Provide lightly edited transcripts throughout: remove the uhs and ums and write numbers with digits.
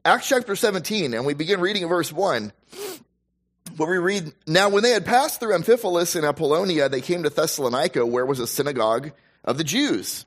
Acts chapter 17, and we begin reading in verse 1. Where we read, "Now when they had passed through Amphipolis and Apollonia, they came to Thessalonica, where was a synagogue of the Jews.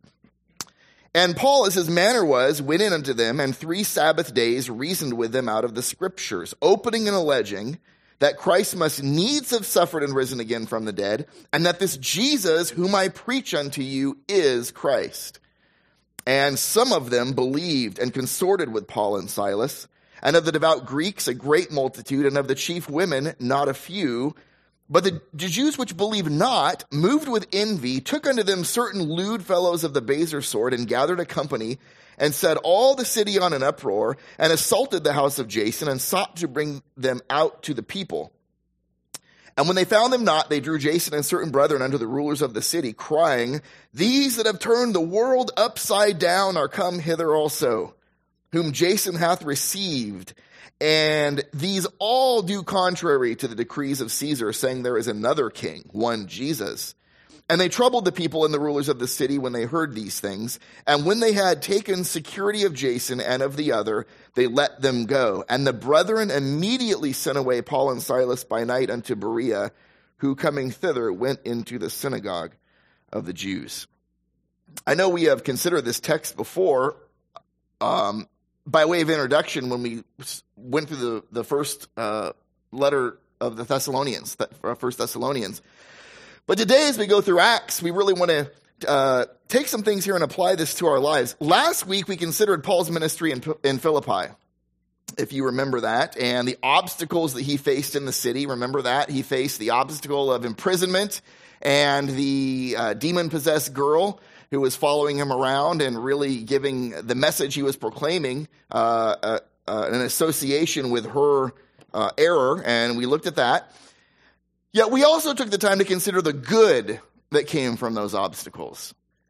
And Paul, as his manner was, went in unto them, and 3 Sabbath days reasoned with them out of the Scriptures, opening and alleging that Christ must needs have suffered and risen again from the dead, and that this Jesus, whom I preach unto you, is Christ. And some of them believed and consorted with Paul and Silas, and of the devout Greeks a great multitude, and of the chief women not a few. But the Jews which believed not, moved with envy, took unto them certain lewd fellows of the baser sort, and gathered a company, and set all the city on an uproar, and assaulted the house of Jason, and sought to bring them out to the people. And when they found them not, they drew Jason and certain brethren unto the rulers of the city, crying, These that have turned the world upside down are come hither also, whom Jason hath received. And these all do contrary to the decrees of Caesar, saying there is another king, one Jesus. And they troubled the people and the rulers of the city when they heard these things. And when they had taken security of Jason and of the other, they let them go. And the brethren immediately sent away Paul and Silas by night unto Berea, who coming thither went into the synagogue of the Jews." I know we have considered this text before, by way of introduction, when we went through the first letter of the Thessalonians, First Thessalonians. But today, as we go through Acts, we really want to take some things here and apply this to our lives. Last week, we considered Paul's ministry in Philippi, if you remember that, and the obstacles that he faced in the city. Remember that? He faced the obstacle of imprisonment and the demon-possessed girl who was following him around and really giving the message he was proclaiming an association with her error, and we looked at that. Yet we also took the time to consider the good that came from those obstacles.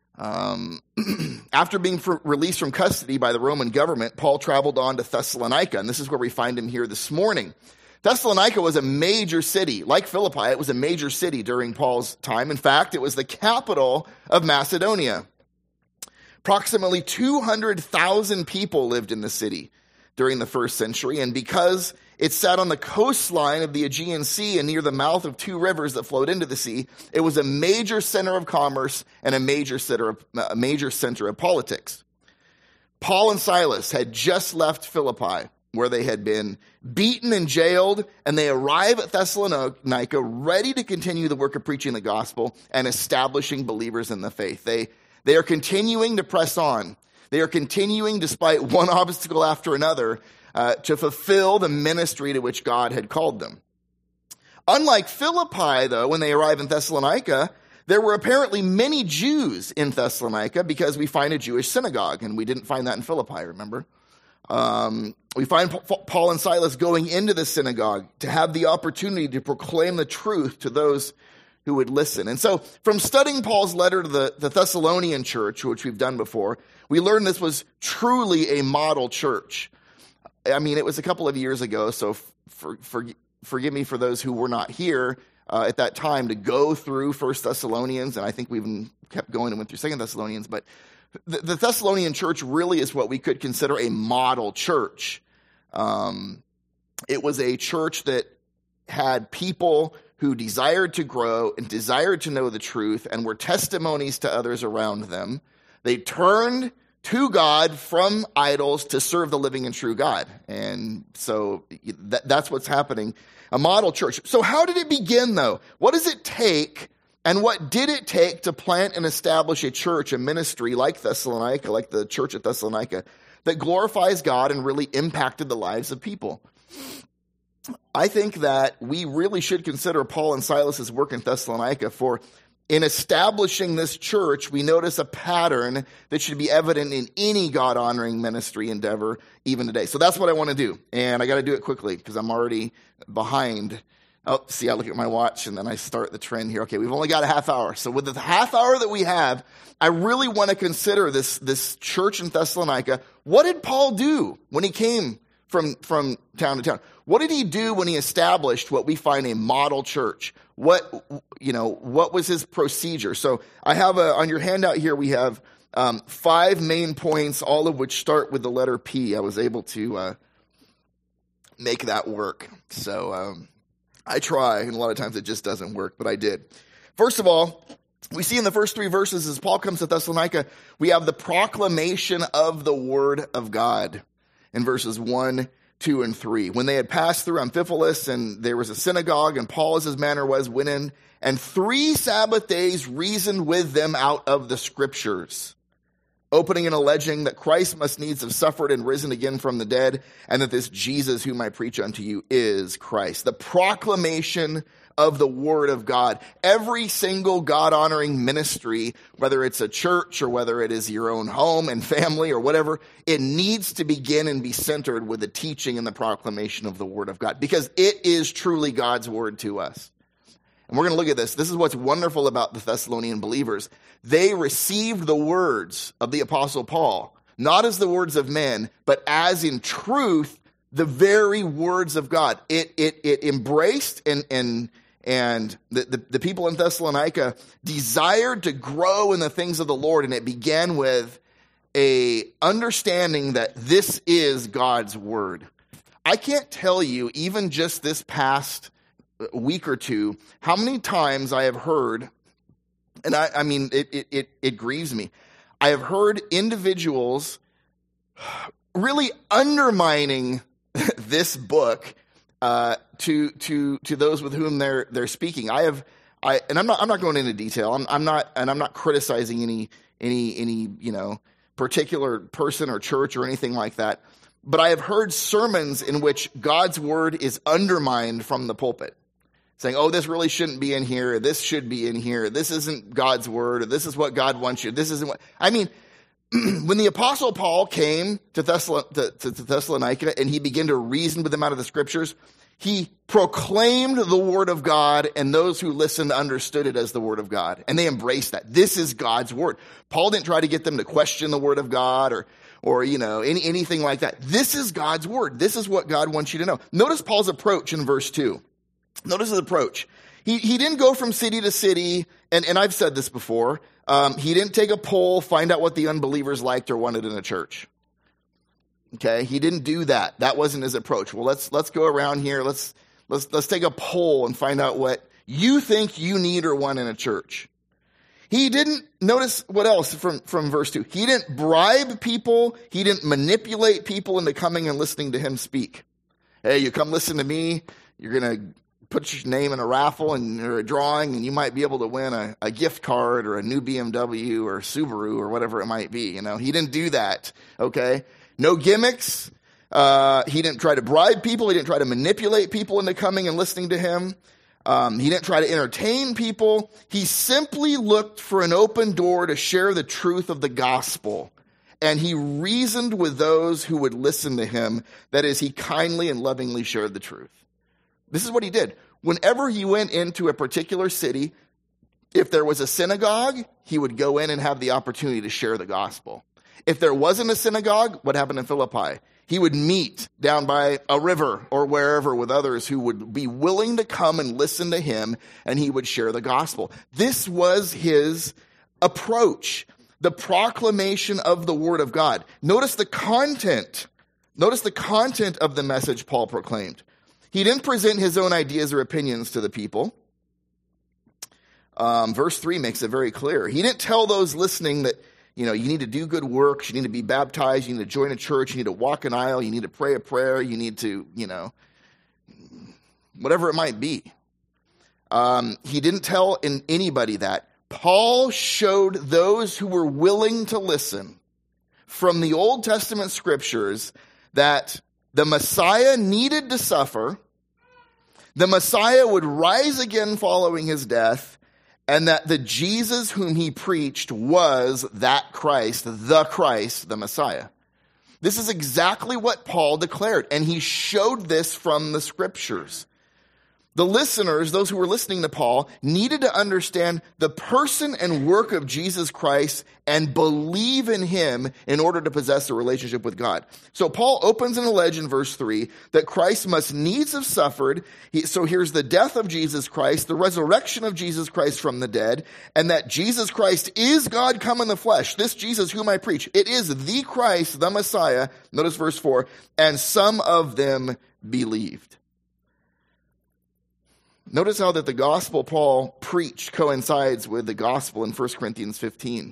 After being released from custody by the Roman government, Paul traveled on to Thessalonica, and this is where we find him here this morning. Thessalonica was a major city. Like Philippi, it was a major city during Paul's time. In fact, it was the capital of Macedonia. Approximately 200,000 people lived in the city during the first century, and because it sat on the coastline of the Aegean Sea and near the mouth of 2 rivers that flowed into the sea, it was a major center of commerce and a major center of politics. Paul and Silas had just left Philippi, where they had been beaten and jailed, and they arrive at Thessalonica ready to continue the work of preaching the gospel and establishing believers in the faith. They are continuing to press on. They are continuing, despite one obstacle after another, to fulfill the ministry to which God had called them. Unlike Philippi, though, when they arrive in Thessalonica, there were apparently many Jews in Thessalonica because we find a Jewish synagogue, and we didn't find that in Philippi, remember? We find Paul and Silas going into the synagogue to have the opportunity to proclaim the truth to those who would listen. And so from studying Paul's letter to the Thessalonian church, which we've done before, we learned this was truly a model church. I mean, it was a couple of years ago, so forgive me for those who were not here at that time to go through First Thessalonians, and I think we even kept going and went through Second Thessalonians, but the Thessalonian church really is what we could consider a model church. It was a church that had people who desired to grow and desired to know the truth and were testimonies to others around them. They turned to God from idols to serve the living and true God. And so that's what's happening. A model church. So how did it begin, though? What does it take, and what did it take to plant and establish a church, a ministry like Thessalonica, like the church at Thessalonica, that glorifies God and really impacted the lives of people? I think that we really should consider Paul and Silas's work in Thessalonica, for in establishing this church, we notice a pattern that should be evident in any God-honoring ministry endeavor, even today. So that's what I want to do, and I got to do it quickly because I'm already behind. Oh, see, I look at my watch, and then I start the trend here. Okay, we've only got a half hour. So with the half hour that we have, I really want to consider this church in Thessalonica. What did Paul do when he came from town to town? What did he do when he established what we find a model church? What was his procedure? So I have on your handout here, we have 5 main points, all of which start with the letter P. I was able to make that work. So I try, and a lot of times it just doesn't work, but I did. First of all, we see in the first 3 verses, as Paul comes to Thessalonica, we have the proclamation of the word of God in verses 1, 2, and 3. When they had passed through Amphipolis, and there was a synagogue, and Paul, as his manner was, went in, and 3 Sabbath days reasoned with them out of the Scriptures, opening and alleging that Christ must needs have suffered and risen again from the dead, and that this Jesus whom I preach unto you is Christ. The proclamation of the word of God. Every single God-honoring ministry, whether it's a church or whether it is your own home and family or whatever, it needs to begin and be centered with the teaching and the proclamation of the word of God, because it is truly God's word to us. And we're going to look at this. This is what's wonderful about the Thessalonian believers. They received the words of the Apostle Paul, not as the words of men, but as in truth, the very words of God. It embraced and the people in Thessalonica desired to grow in the things of the Lord, and it began with a understanding that this is God's word. I can't tell you, even just this past week or two, how many times I have heard, and I mean, it grieves me. I have heard individuals really undermining this book to those with whom they're speaking. And I'm not going into detail. I'm not criticizing any particular person or church or anything like that. But I have heard sermons in which God's word is undermined from the pulpit, saying, "Oh, this really shouldn't be in here. This should be in here. This isn't God's word. Or this is what God wants you. This isn't what." I mean, when the Apostle Paul came to Thessalonica and he began to reason with them out of the Scriptures, he proclaimed the word of God, and those who listened understood it as the word of God, and they embraced that. This is God's word. Paul didn't try to get them to question the word of God or anything like that. This is God's word. This is what God wants you to know. Notice Paul's approach in verse 2. Notice his approach. He didn't go from city to city, and I've said this before. He didn't take a poll, find out what the unbelievers liked or wanted in a church. Okay, he didn't do that. That wasn't his approach. Well, let's go around here. Let's take a poll and find out what you think you need or want in a church. He didn't, notice what else from verse 2. He didn't bribe people. He didn't manipulate people into coming and listening to him speak. Hey, you come listen to me. You're going to put your name in a raffle or a drawing, and you might be able to win a gift card or a new BMW or Subaru or whatever it might be. He didn't do that. Okay. No gimmicks. He didn't try to bribe people. He didn't try to manipulate people into coming and listening to him. He didn't try to entertain people. He simply looked for an open door to share the truth of the gospel. And he reasoned with those who would listen to him. That is, he kindly and lovingly shared the truth. This is what he did. Whenever he went into a particular city, if there was a synagogue, he would go in and have the opportunity to share the gospel. If there wasn't a synagogue, what happened in Philippi? He would meet down by a river or wherever with others who would be willing to come and listen to him, and he would share the gospel. This was his approach, the proclamation of the word of God. Notice the content. Notice the content of the message Paul proclaimed. He didn't present his own ideas or opinions to the people. Verse 3 makes it very clear. He didn't tell those listening that, you need to do good works, you need to be baptized, you need to join a church, you need to walk an aisle, you need to pray a prayer, you need to, whatever it might be. He didn't tell anybody that. Paul showed those who were willing to listen from the Old Testament scriptures that the Messiah needed to suffer, the Messiah would rise again following his death, and that the Jesus whom he preached was that Christ, the Messiah. This is exactly what Paul declared, and he showed this from the scriptures. The listeners, those who were listening to Paul, needed to understand the person and work of Jesus Christ and believe in him in order to possess a relationship with God. So Paul opens and alleges in verse 3 that Christ must needs have suffered. So here's the death of Jesus Christ, the resurrection of Jesus Christ from the dead, and that Jesus Christ is God come in the flesh. This Jesus whom I preach, it is the Christ, the Messiah. Notice verse 4, and some of them believed. Notice how that the gospel Paul preached coincides with the gospel in 1 Corinthians 15.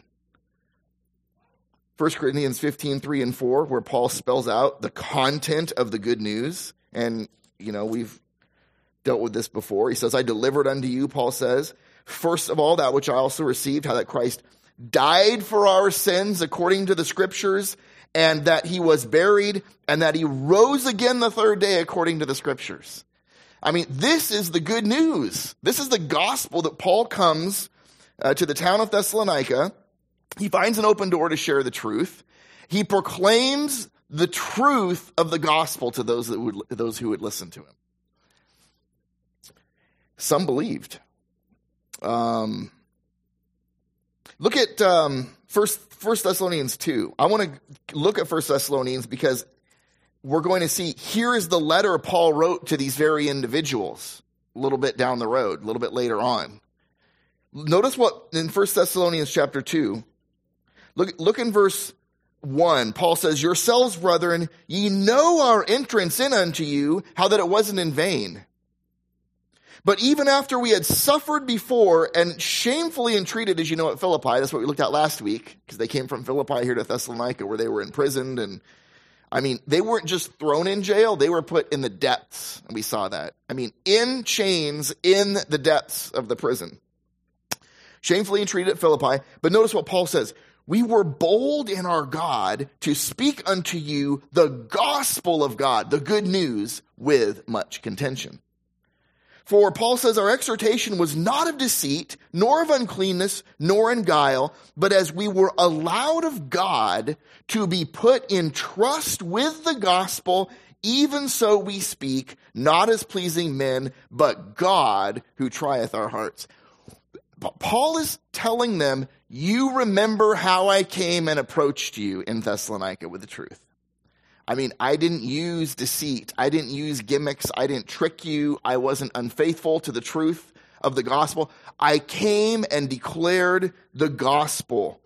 1 Corinthians 15, 3 and 4, where Paul spells out the content of the good news. And, we've dealt with this before. He says, I delivered unto you, Paul says, first of all, that which I also received, how that Christ died for our sins according to the scriptures, and that he was buried, and that he rose again the third day according to the scriptures. I mean, this is the good news. This is the gospel that Paul comes to the town of Thessalonica. He finds an open door to share the truth. He proclaims the truth of the gospel to those who would listen to him. Some believed. Look at 1 Thessalonians 2. I want to look at 1 Thessalonians because we're going to see, here is the letter Paul wrote to these very individuals a little bit down the road, a little bit later on. Notice what in 1 Thessalonians chapter 2, look in verse 1. Paul says, yourselves, brethren, ye know our entrance in unto you, how that it wasn't in vain. But even after we had suffered before and shamefully entreated, as you know, at Philippi, that's what we looked at last week, because they came from Philippi here to Thessalonica where they were imprisoned. And they weren't just thrown in jail, they were put in the depths. And we saw that. In chains in the depths of the prison. Shamefully entreated at Philippi. But notice what Paul says. We were bold in our God to speak unto you the gospel of God, the good news, with much contention. For Paul says our exhortation was not of deceit, nor of uncleanness, nor in guile, but as we were allowed of God to be put in trust with the gospel, even so we speak, not as pleasing men, but God who trieth our hearts. Paul is telling them, you remember how I came and approached you in Thessalonica with the truth. I didn't use deceit. I didn't use gimmicks. I didn't trick you. I wasn't unfaithful to the truth of the gospel. I came and declared the gospel.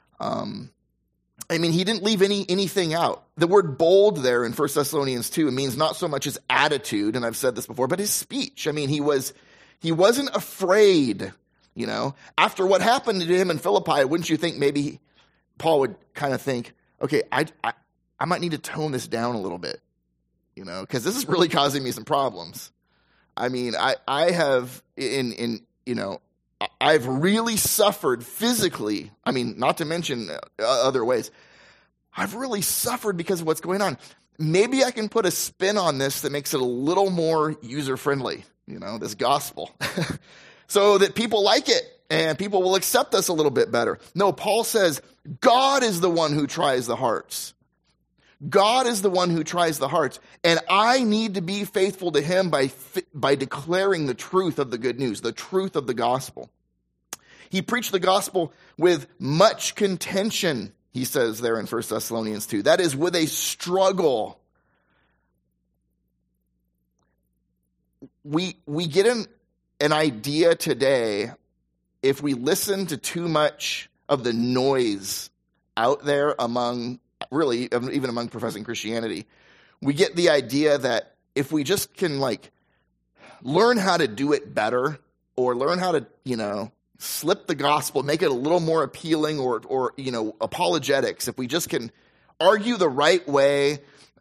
He didn't leave anything out. The word bold there in 1 Thessalonians 2, it means not so much his attitude, and I've said this before, but his speech. He wasn't afraid, After what happened to him in Philippi, wouldn't you think maybe Paul would kind of think, okay, I might need to tone this down a little bit, because this is really causing me some problems. I've really suffered physically. Not to mention other ways. I've really suffered because of what's going on. Maybe I can put a spin on this that makes it a little more user-friendly, this gospel, so that people like it and people will accept us a little bit better. No, Paul says God is the one who tries the hearts. God is the one who tries the hearts, and I need to be faithful to him by declaring the truth of the good news, the truth of the gospel. He preached the gospel with much contention, he says there in 1 Thessalonians 2. That is, with a struggle. We get an idea today, if we listen to too much of the noise out there really, even among professing Christianity, we get the idea that if we just can learn how to do it better, or learn how to, slip the gospel, make it a little more appealing, or apologetics, if we just can argue the right way,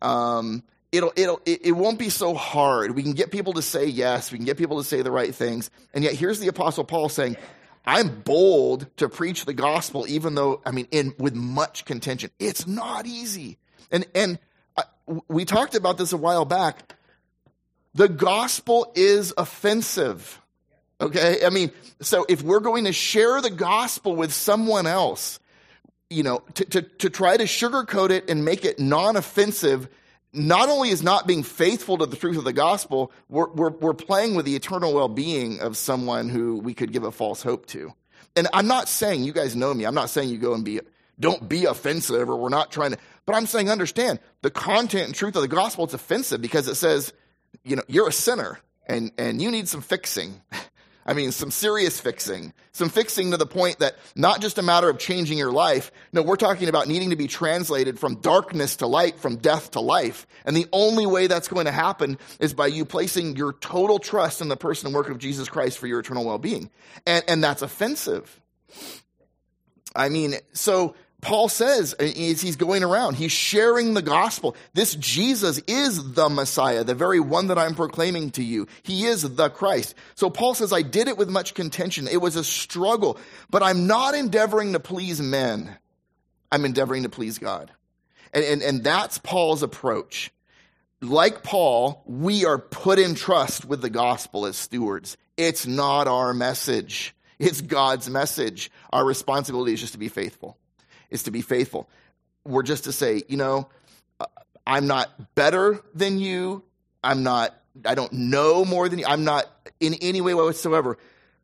it won't be so hard. We can get people to say yes, we can get people to say the right things. And yet here's the Apostle Paul saying, I'm bold to preach the gospel, even though, with much contention. It's not easy. And we talked about this a while back. The gospel is offensive. Okay? So if we're going to share the gospel with someone else, to try to sugarcoat it and make it non-offensive, not only is not being faithful to the truth of the gospel, we're playing with the eternal well-being of someone who we could give a false hope to. And I'm not saying, you guys know me, I'm not saying you go and don't be offensive, or we're not trying to, but I'm saying understand the content and truth of the gospel. It's offensive because it says, you're a sinner and you need some fixing. I mean, some serious fixing, some fixing to the point that not just a matter of changing your life. No, we're talking about needing to be translated from darkness to light, from death to life. And the only way that's going to happen is by you placing your total trust in the person and work of Jesus Christ for your eternal well-being. And that's offensive. I mean, so Paul says, as he's going around, he's sharing the gospel. This Jesus is the Messiah, the very one that I'm proclaiming to you. He is the Christ. So Paul says, I did it with much contention. It was a struggle, but I'm not endeavoring to please men. I'm endeavoring to please God. And that's Paul's approach. Like Paul, we are put in trust with the gospel as stewards. It's not our message. It's God's message. Our responsibility is just to be faithful. Is to be faithful. We're just to say, I'm not better than you. I don't know more than you. I'm not in any way whatsoever.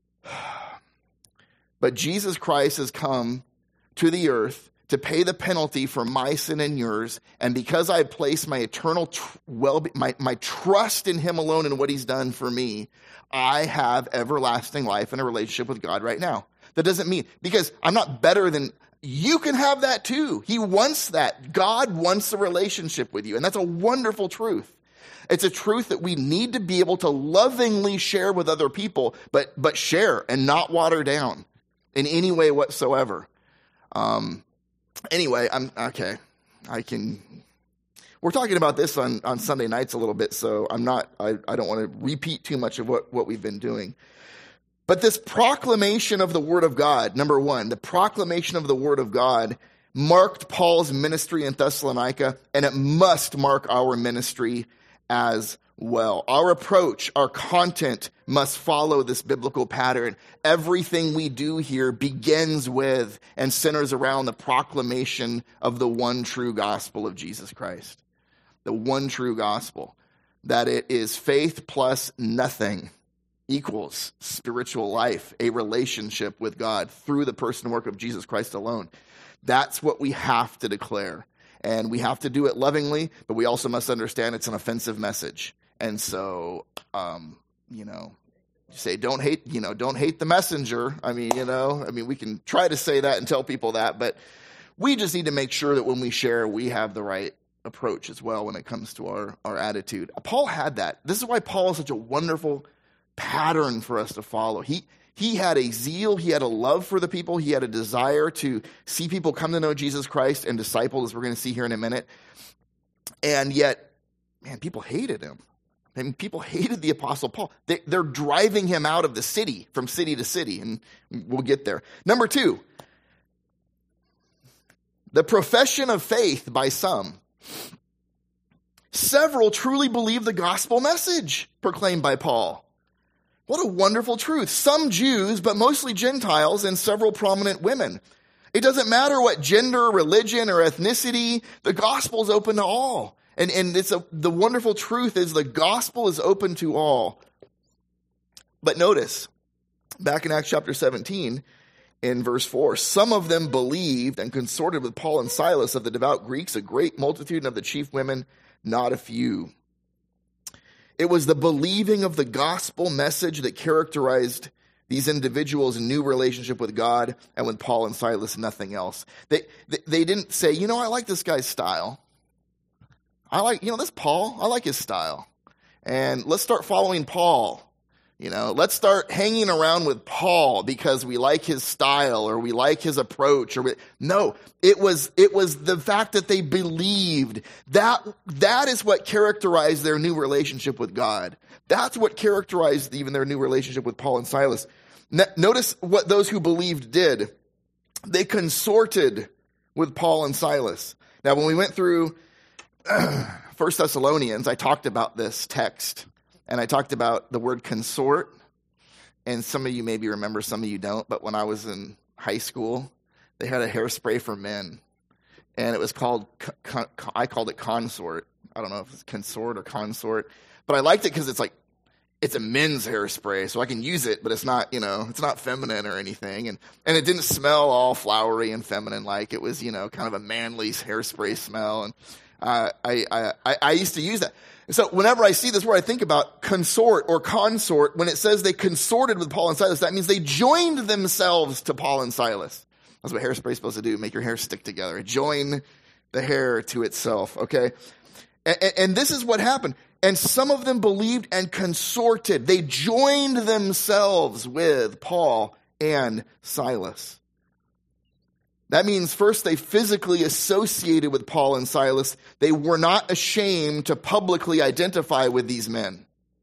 But Jesus Christ has come to the earth to pay the penalty for my sin and yours. And because I place my eternal my trust in him alone and what he's done for me, I have everlasting life and a relationship with God right now. That doesn't mean, because I'm not better than you, can have that too. He wants that. God wants a relationship with you. And that's a wonderful truth. It's a truth that we need to be able to lovingly share with other people, but share and not water down in any way whatsoever. Anyway, we're talking about this on Sunday nights a little bit, so I don't want to repeat too much of what we've been doing. But this proclamation of the word of God, number one, the proclamation of the word of God marked Paul's ministry in Thessalonica, and it must mark our ministry as well. Our approach, our content must follow this biblical pattern. Everything we do here begins with and centers around the proclamation of the one true gospel of Jesus Christ. The one true gospel, that it is faith plus nothing equals spiritual life, a relationship with God through the person and work of Jesus Christ alone. That's what we have to declare. And we have to do it lovingly, but we also must understand it's an offensive message. And so, say don't hate the messenger. I mean, we can try to say that and tell people that, but we just need to make sure that when we share, we have the right approach as well when it comes to our attitude. Paul had that. This is why Paul is such a wonderful pattern for us to follow. He had a zeal, he had a love for the people, he had a desire to see people come to know Jesus Christ and disciple, as we're going to see here in a minute. And yet, man, people hated him. I mean, people hated the Apostle Paul. They're driving him out of the city, from city to city, and we'll get there. Number two, the profession of faith by some. Several truly believe the gospel message proclaimed by Paul. What a wonderful truth. Some Jews, but mostly Gentiles, and several prominent women. It doesn't matter what gender, religion, or ethnicity, the gospel is open to all. And the wonderful truth is the gospel is open to all. But notice, back in Acts chapter 17, in verse 4, some of them believed and consorted with Paul and Silas, of the devout Greeks, a great multitude, and of the chief women, not a few. It was the believing of the gospel message that characterized these individuals' new relationship with God, and with Paul and Silas, nothing else. They didn't say, I like this guy's style. I like, this Paul, I like his style. And let's start following Paul. Let's start hanging around with Paul because we like his style or we like his approach. No, it was the fact that they believed. That is what characterized their new relationship with God. That's what characterized even their new relationship with Paul and Silas. Notice what those who believed did. They consorted with Paul and Silas. Now, when we went through 1 Thessalonians, I talked about this text. And I talked about the word consort, and some of you maybe remember, some of you don't, but when I was in high school, they had a hairspray for men, and it was called, I called it consort. I don't know if it's consort or consort, but I liked it because it's a men's hairspray, so I can use it, but it's not, it's not feminine or anything. And it didn't smell all flowery and feminine like. It was, kind of a manly hairspray smell. And I used to use that. And so whenever I see this word, I think about consort or consort. When it says they consorted with Paul and Silas, that means they joined themselves to Paul and Silas. That's what hairspray is supposed to do, make your hair stick together. Join the hair to itself, okay? And this is what happened. And some of them believed and consorted. They joined themselves with Paul and Silas. That means first they physically associated with Paul and Silas. They were not ashamed to publicly identify with these men.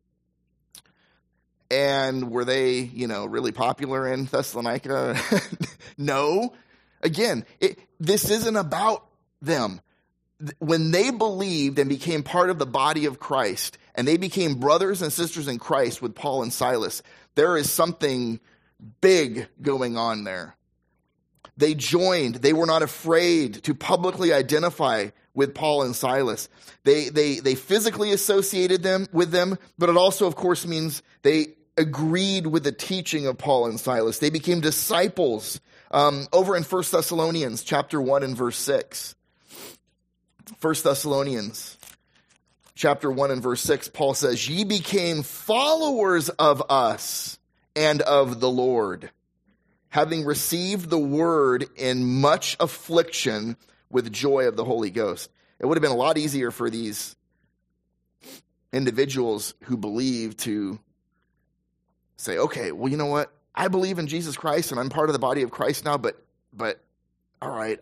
And were they, really popular in Thessalonica? No. Again, this isn't about them. When they believed and became part of the body of Christ, and they became brothers and sisters in Christ with Paul and Silas, there is something big going on there. They joined. They were not afraid to publicly identify with Paul and Silas. They physically associated with them, but it also, of course, means they agreed with the teaching of Paul and Silas. They became disciples. Over in 1 Thessalonians chapter 1 and verse 6. 1 Thessalonians chapter 1 and verse 6, Paul says, "Ye became followers of us and of the Lord, having received the word in much affliction with joy of the Holy Ghost." It would have been a lot easier for these individuals who believe to say, okay, well, you know what? I believe in Jesus Christ and I'm part of the body of Christ now, but all right,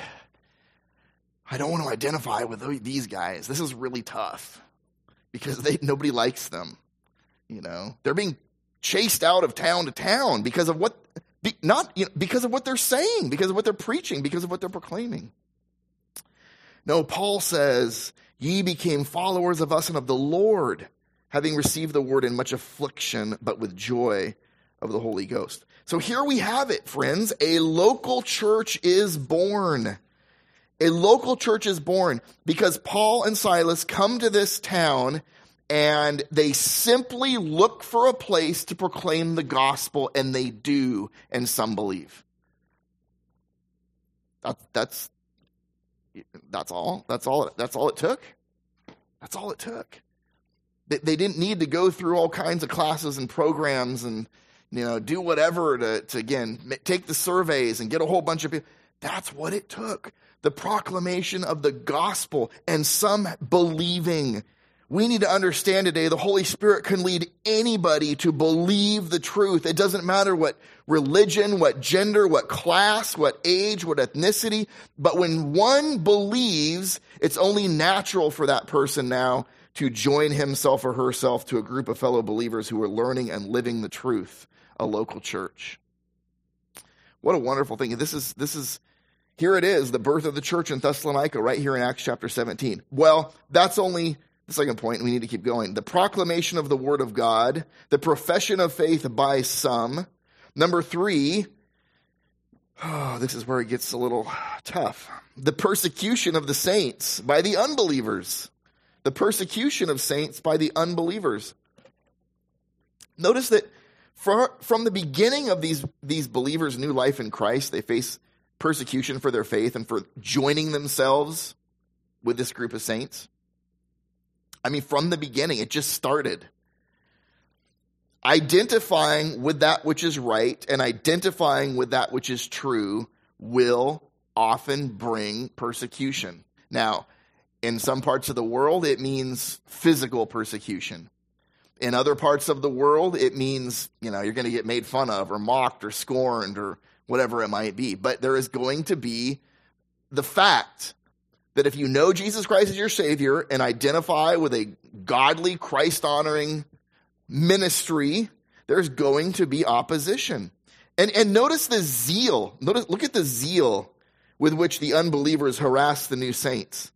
I don't want to identify with these guys. This is really tough because nobody likes them. They're being chased out of town to town because of because of what they're saying, because of what they're preaching, because of what they're proclaiming. No, Paul says, "Ye became followers of us and of the Lord, having received the word in much affliction, but with joy of the Holy Ghost." So here we have it, friends. A local church is born. A local church is born because Paul and Silas come to this town and they simply look for a place to proclaim the gospel, and they do, and some believe. That's all it took. That's all it took. They didn't need to go through all kinds of classes and programs and do whatever to again take the surveys and get a whole bunch of people. That's what it took. The proclamation of the gospel and some believing. We need to understand today the Holy Spirit can lead anybody to believe the truth. It doesn't matter what religion, what gender, what class, what age, what ethnicity. But when one believes, it's only natural for that person now to join himself or herself to a group of fellow believers who are learning and living the truth, a local church. What a wonderful thing. This is here it is, the birth of the church in Thessalonica, right here in Acts chapter 17. Well, that's only the second point. We need to keep going. The proclamation of the word of God, the profession of faith by some. Number 3, this is where it gets a little tough. The persecution of the saints by the unbelievers. The persecution of saints by the unbelievers. Notice that from the beginning of these believers' new life in Christ, they face persecution for their faith and for joining themselves with this group of saints. I mean, from the beginning, it just started. Identifying with that which is right and identifying with that which is true will often bring persecution. Now, in some parts of the world, it means physical persecution. In other parts of the world, it means, you're going to get made fun of or mocked or scorned or whatever it might be. But there is going to be the fact that if you know Jesus Christ as your Savior and identify with a godly, Christ-honoring ministry, there's going to be opposition. And notice the zeal. Look at the zeal with which the unbelievers harass the new saints.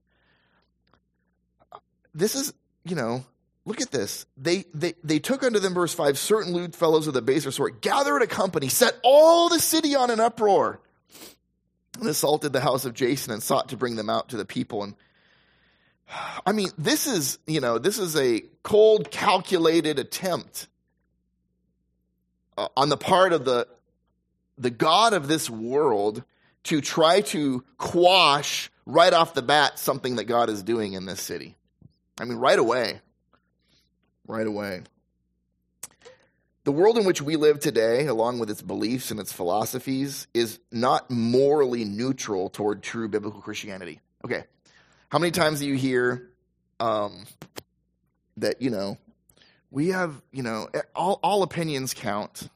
This is, look at this. They took unto them, verse 5, certain lewd fellows of the baser sort, gathered a company, set all the city on an uproar, and assaulted the house of Jason and sought to bring them out to the people. And I mean, this is a cold, calculated attempt on the part of the God of this world to try to quash right off the bat something that God is doing in this city. I mean, right away. Right away. The world in which we live today, along with its beliefs and its philosophies, is not morally neutral toward true biblical Christianity. Okay. How many times do you hear that, we have, all opinions count,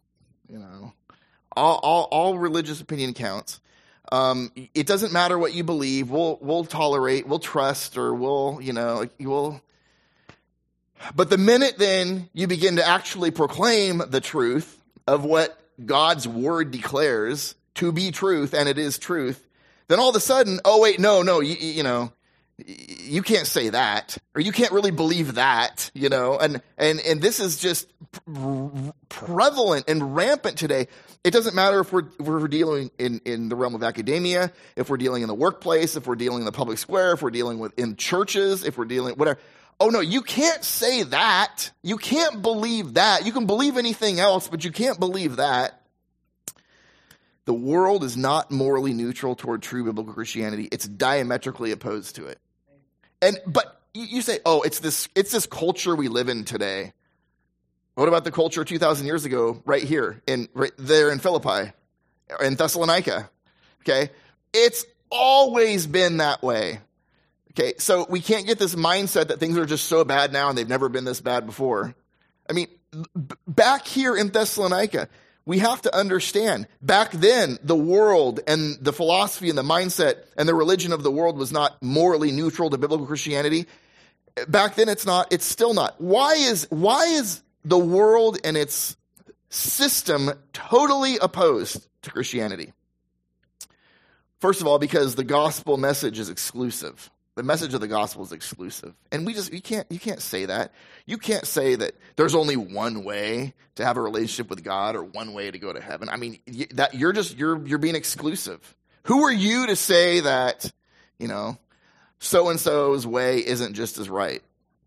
all religious opinion counts. It doesn't matter what you believe. We'll tolerate, we'll trust, or we'll. But the minute then you begin to actually proclaim the truth of what God's word declares to be truth, and it is truth, then all of a sudden, oh wait, no, you can't say that, or you can't really believe that, and this is just prevalent and rampant today. It doesn't matter if we're dealing in the realm of academia, if we're dealing in the workplace, if we're dealing in the public square, if we're dealing in churches, if we're dealing whatever. Oh no, you can't say that. You can't believe that. You can believe anything else, but you can't believe that. The world is not morally neutral toward true biblical Christianity. It's diametrically opposed to it. But you say, oh, it's this culture we live in today. What about the culture 2,000 years ago, right there in Philippi, in Thessalonica? Okay, it's always been that way. Okay, so we can't get this mindset that things are just so bad now and they've never been this bad before. I mean, back here in Thessalonica, we have to understand, back then, the world and the philosophy and the mindset and the religion of the world was not morally neutral to biblical Christianity. Back then, it's still not. Why is the world and its system totally opposed to Christianity? First of all, because the gospel message is exclusive. The message of the gospel is exclusive. And you can't say that. You can't say that there's only one way to have a relationship with God or one way to go to heaven. I mean, that you're being exclusive. Who are you to say that, so-and-so's way isn't just as right?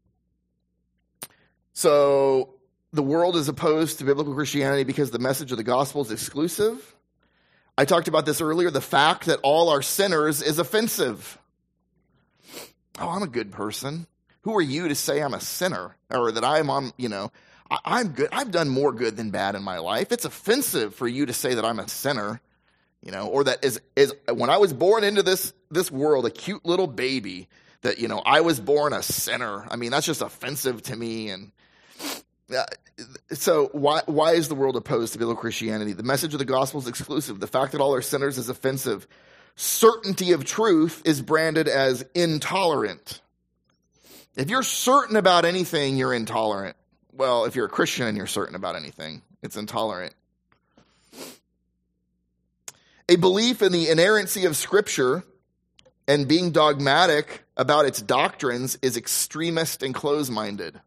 So the world is opposed to biblical Christianity because the message of the gospel is exclusive. I talked about this earlier. The fact that all are sinners is offensive. Oh, I'm a good person. Who are you to say I'm a sinner or that I'm good. I've done more good than bad in my life. It's offensive for you to say that I'm a sinner, or that is when I was born into this world, a cute little baby, that, I was born a sinner. I mean, that's just offensive to me. And so why is the world opposed to biblical Christianity? The message of the gospel is exclusive. The fact that all are sinners is offensive. Certainty of truth is branded as intolerant. If you're certain about anything, you're intolerant. Well, if you're a Christian and you're certain about anything, it's intolerant. A belief in the inerrancy of Scripture and being dogmatic about its doctrines is extremist and close-minded.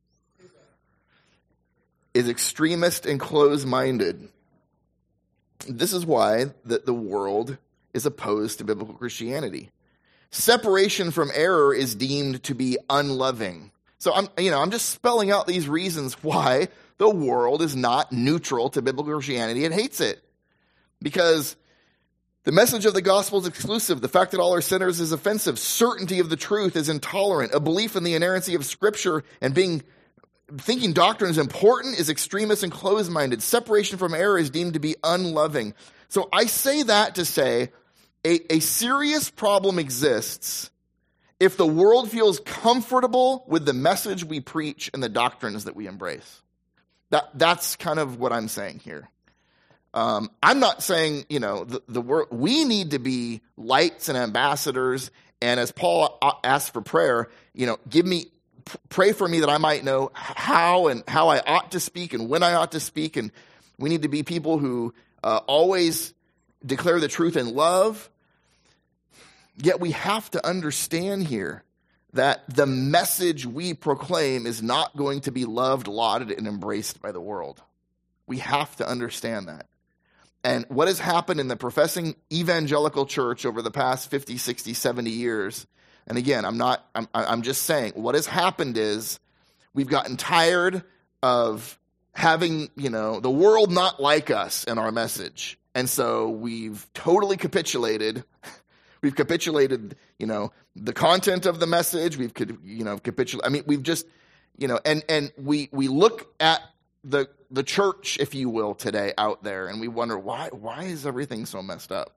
Is extremist and close-minded. This is why the world is opposed to biblical Christianity. Separation from error is deemed to be unloving. So I'm just spelling out these reasons why the world is not neutral to biblical Christianity and hates it. Because the message of the gospel is exclusive. The fact that all are sinners is offensive. Certainty of the truth is intolerant. A belief in the inerrancy of Scripture and thinking doctrine is important is extremist and closed-minded. Separation from error is deemed to be unloving. So I say that to say a serious problem exists if the world feels comfortable with the message we preach and the doctrines that we embrace. That's kind of what I'm saying here. I'm not saying, the world, we need to be lights and ambassadors. And as Paul asked for prayer, pray for me that I might know how I ought to speak and when I ought to speak. And we need to be people who always declare the truth in love. Yet we have to understand here that the message we proclaim is not going to be loved, lauded, and embraced by the world. We have to understand that. And what has happened in the professing evangelical church over the past 50, 60, 70 years, And again, I'm just saying what has happened is we've gotten tired of having, the world not like us in our message. And so we've totally capitulated. We've capitulated, the content of the message. We've, capitulated. I mean, we've just, and we look at the church, if you will, today out there, and we wonder why is everything so messed up?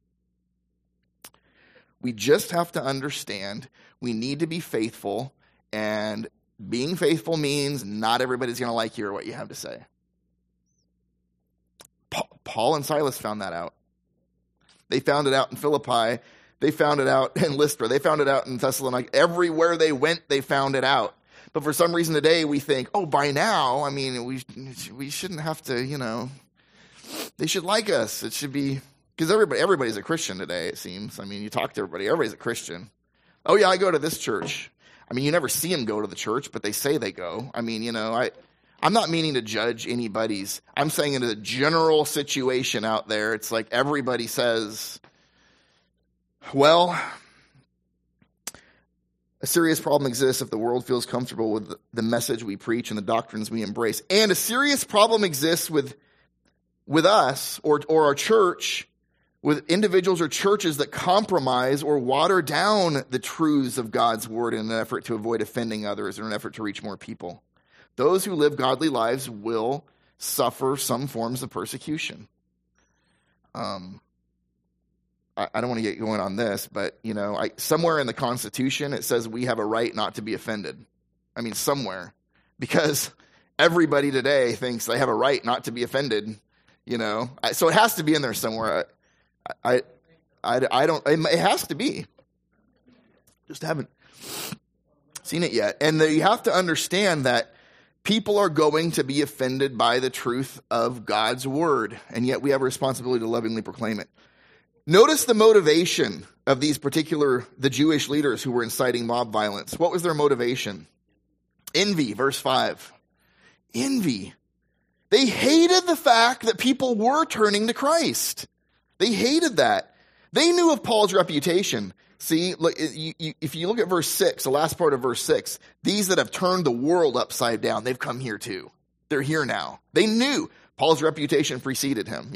We just have to understand we need to be faithful, and being faithful means not everybody's going to like you or what you have to say. Paul and Silas found that out. They found it out in Philippi. They found it out in Lystra. They found it out in Thessalonica. Everywhere they went, they found it out. But for some reason today, we think, by now, I mean, we shouldn't have to, they should like us. It should be, because everybody's a Christian today, it seems. I mean, you talk to everybody's a Christian. Oh, yeah, I go to this church. I mean, you never see them go to the church, but they say they go. I mean, I'm not meaning to judge anybody's. I'm saying in a general situation out there, it's like everybody says, well, a serious problem exists if the world feels comfortable with the message we preach and the doctrines we embrace. And a serious problem exists with us or our church, with individuals or churches that compromise or water down the truths of God's word in an effort to avoid offending others or in an effort to reach more people. Those who live godly lives will suffer some forms of persecution. I don't want to get going on this, but, somewhere in the Constitution, it says we have a right not to be offended. I mean, somewhere. Because everybody today thinks they have a right not to be offended, So it has to be in there somewhere. I don't, it has to be. Just haven't seen it yet. And you have to understand that people are going to be offended by the truth of God's word, and yet we have a responsibility to lovingly proclaim it. Notice the motivation of the Jewish leaders who were inciting mob violence. What was their motivation? Envy, verse 5. Envy. They hated the fact that people were turning to Christ. They hated that. They knew of Paul's reputation. See, look, if you look at verse 6, the last part of verse 6, these that have turned the world upside down, they've come here too. They're here now. They knew Paul's reputation preceded him,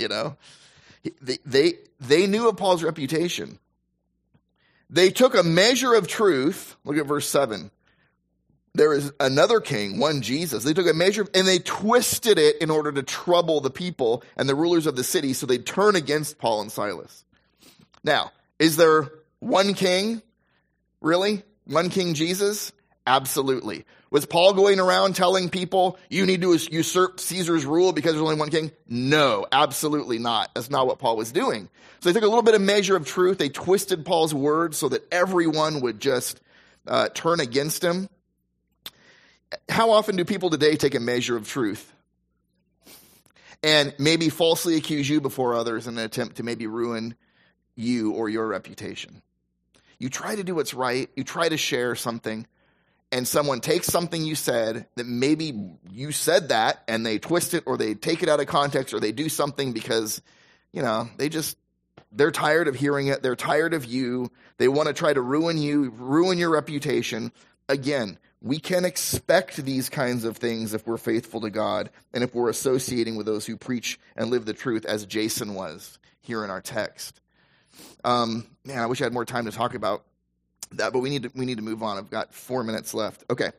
They knew of Paul's reputation. They took a measure of truth. Look at verse 7. There is another king, one Jesus. They took a measure and they twisted it in order to trouble the people and the rulers of the city so they'd turn against Paul and Silas. Now, is there one king? Really? One King Jesus? Absolutely. Was Paul going around telling people, you need to usurp Caesar's rule because there's only one king? No, absolutely not. That's not what Paul was doing. So they took a little bit of measure of truth. They twisted Paul's words so that everyone would just turn against him. How often do people today take a measure of truth and maybe falsely accuse you before others in an attempt to maybe ruin you or your reputation? You try to do what's right. You try to share something, and someone takes something you said that maybe you said that, and they twist it or they take it out of context or they do something because, they're tired of hearing it. They're tired of you. They want to try to ruin you, ruin your reputation. Again, we can expect these kinds of things if we're faithful to God and if we're associating with those who preach and live the truth, as Jason was here in our text. I wish I had more time to talk about that, but we need to move on. I've got 4 minutes left. Okay.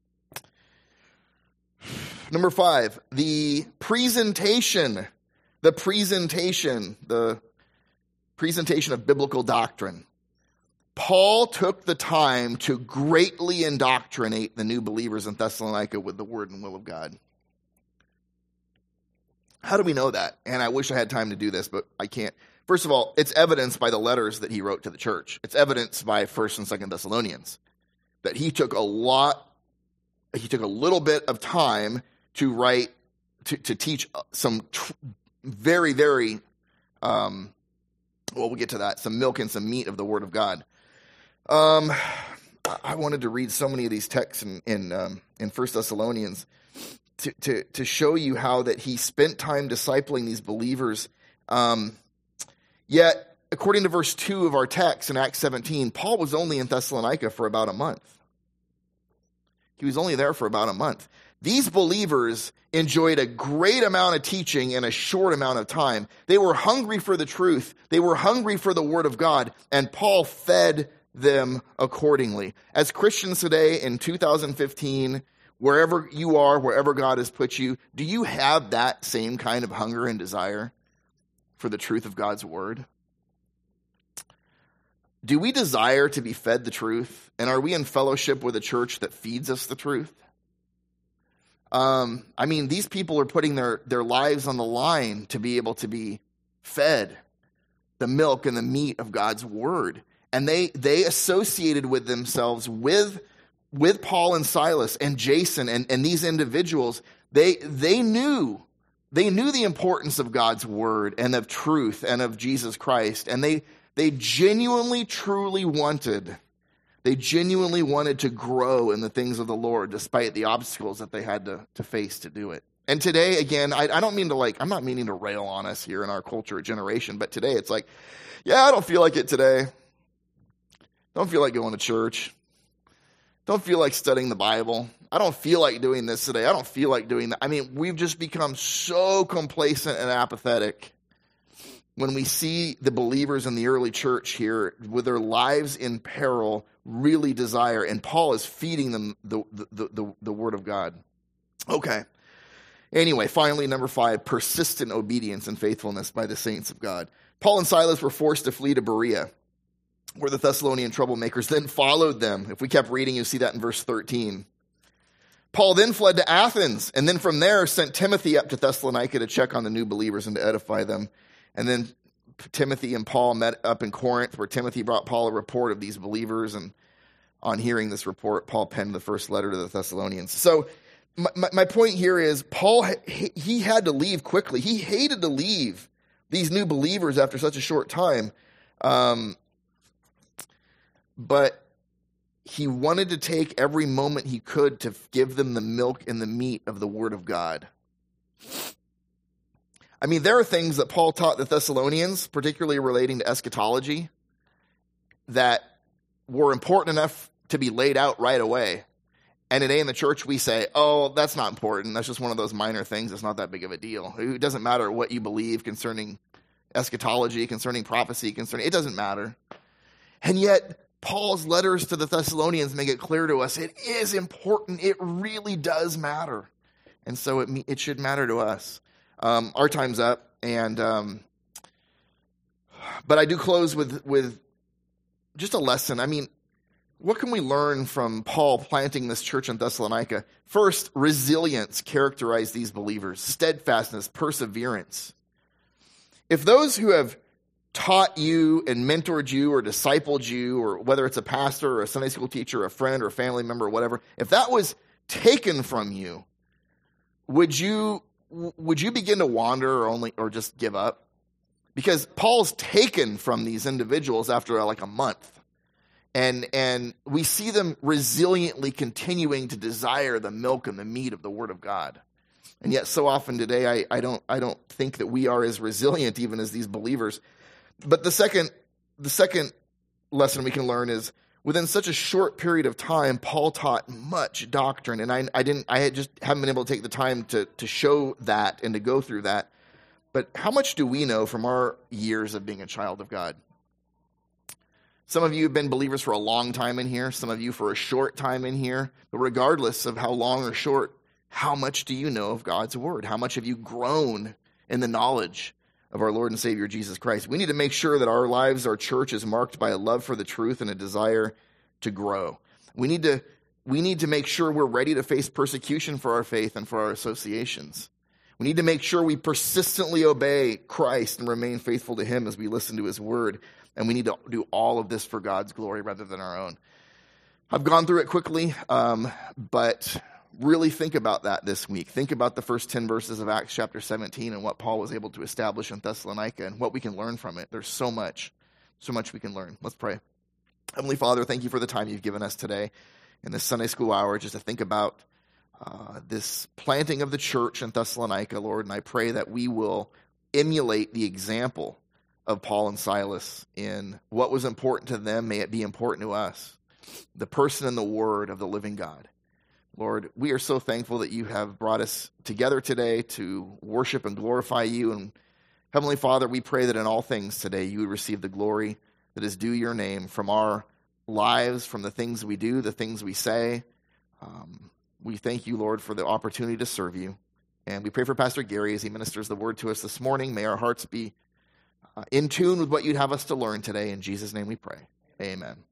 Number 5, the presentation of biblical doctrine. Paul took the time to greatly indoctrinate the new believers in Thessalonica with the word and will of God. How do we know that? And I wish I had time to do this, but I can't. First of all, it's evidenced by the letters that he wrote to the church. It's evidenced by 1st and 2nd Thessalonians that he took a little bit of time to write, to teach some very, very, we'll get to that, some milk and some meat of the word of God. I wanted to read so many of these texts in 1 Thessalonians to show you how that he spent time discipling these believers. Yet according to verse 2 of our text in Acts 17, Paul was only in Thessalonica for about a month. He was only there for about a month. These believers enjoyed a great amount of teaching in a short amount of time. They were hungry for the truth. They were hungry for the word of God, and Paul fed them accordingly. As Christians today in 2015, wherever you are, wherever God has put you, do you have that same kind of hunger and desire for the truth of God's word? Do we desire to be fed the truth? And are we in fellowship with a church that feeds us the truth? These people are putting their lives on the line to be able to be fed the milk and the meat of God's word. And they associated with themselves with Paul and Silas and Jason and these individuals. They knew the importance of God's word and of truth and of Jesus Christ. And they genuinely, truly wanted to grow in the things of the Lord despite the obstacles that they had to face to do it. And today, again, I'm not meaning to rail on us here in our culture generation, but today it's like, yeah, I don't feel like it today. Don't feel like going to church. Don't feel like studying the Bible. I don't feel like doing this today. I don't feel like doing that. We've just become so complacent and apathetic when we see the believers in the early church here with their lives in peril really desire, and Paul is feeding them the word of God. Okay. Anyway, finally, number 5, persistent obedience and faithfulness by the saints of God. Paul and Silas were forced to flee to Berea, where the Thessalonian troublemakers then followed them. If we kept reading, you see that in verse 13. Paul then fled to Athens, and then from there sent Timothy up to Thessalonica to check on the new believers and to edify them. And then Timothy and Paul met up in Corinth, where Timothy brought Paul a report of these believers. And on hearing this report, Paul penned the first letter to the Thessalonians. So my point here is Paul, he had to leave quickly. He hated to leave these new believers after such a short time. But he wanted to take every moment he could to give them the milk and the meat of the word of God. There are things that Paul taught the Thessalonians, particularly relating to eschatology, that were important enough to be laid out right away. And today in the church we say, oh, that's not important. That's just one of those minor things. It's not that big of a deal. It doesn't matter what you believe concerning eschatology, concerning prophecy, it doesn't matter. And yet Paul's letters to the Thessalonians make it clear to us it is important. It really does matter. And so it should matter to us. Our time's up, but I do close with just a lesson. What can we learn from Paul planting this church in Thessalonica? First, resilience characterized these believers, steadfastness, perseverance. If those who have taught you and mentored you or discipled you, or whether it's a pastor or a Sunday school teacher, or a friend or a family member or whatever, if that was taken from you, would you begin to wander or just give up? Because Paul's taken from these individuals after like a month. And we see them resiliently continuing to desire the milk and the meat of the word of God. And yet so often today, I don't think that we are as resilient even as these believers. But the second lesson we can learn is within such a short period of time, Paul taught much doctrine. And I just haven't been able to take the time to show that and to go through that. But how much do we know from our years of being a child of God? Some of you have been believers for a long time in here, some of you for a short time in here. But regardless of how long or short, how much do you know of God's word? How much have you grown in the knowledge of our Lord and Savior Jesus Christ? We need to make sure that our lives, our church, is marked by a love for the truth and a desire to grow. We need to make sure we're ready to face persecution for our faith and for our associations. We need to make sure we persistently obey Christ and remain faithful to him as we listen to his word. And we need to do all of this for God's glory rather than our own. I've gone through it quickly, but really think about that this week. Think about the first 10 verses of Acts chapter 17 and what Paul was able to establish in Thessalonica and what we can learn from it. There's so much we can learn. Let's pray. Heavenly Father, thank you for the time you've given us today in this Sunday school hour just to think about this planting of the church in Thessalonica, Lord. And I pray that we will emulate the example of Paul and Silas in what was important to them. May it be important to us. The person and the word of the living God. Lord, we are so thankful that you have brought us together today to worship and glorify you. And Heavenly Father, we pray that in all things today you would receive the glory that is due your name from our lives, from the things we do, the things we say. We thank you, Lord, for the opportunity to serve you. And we pray for Pastor Gary as he ministers the word to us this morning. May our hearts be in tune with what you'd have us to learn today. In Jesus' name we pray. Amen.